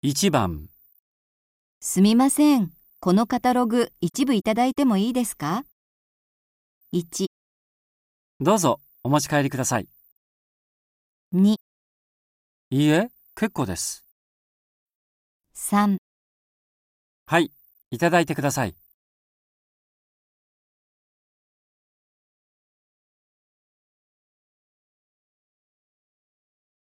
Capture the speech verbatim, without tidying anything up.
いちばん、 すみません。このカタログ一部いただいてもいいですか？いち、 どうぞお持ち帰りください。 に、 いいえ、結構です。 さん。 はい、いただいてください。